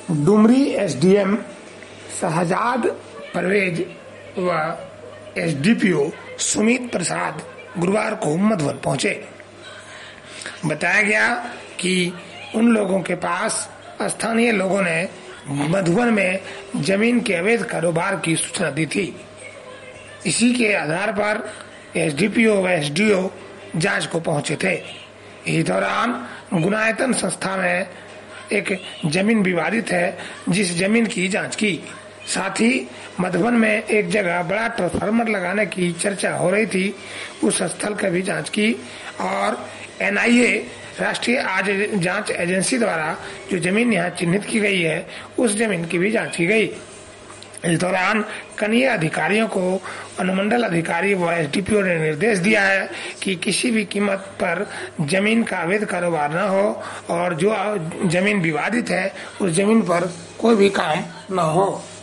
Dumri SDM Shahzad Parvez व SDPO Sumit प्रसाद गुरुवार को मधुबन पहुंचे। बताया गया कि उन लोगों के पास स्थानीय लोगों ने मधुबन में जमीन के अवैध कारोबार की सूचना दी थी। इसी के आधार पर एसडीपीओ व एसडीओ जांच को पहुंचे थे। इस दौरान गुनायतन संस्था में एक जमीन विवादित है, जिस जमीन की जांच की। साथ ही मधुबन में एक जगह बड़ा ट्रांसफार्मर लगाने की चर्चा हो रही थी, उस स्थल का भी जांच की और एनआईए राष्ट्रीय आज जांच एजेंसी द्वारा जो जमीन यहाँ चिन्हित की गई है उस जमीन की भी जांच की गई। इस दौरान कनीय अधिकारियों को अनुमंडल अधिकारी व एसडीपीओ ने निर्देश दिया है कि किसी भी कीमत पर जमीन का अवैध कारोबार न हो और जो जमीन विवादित है उस जमीन पर कोई भी काम न हो।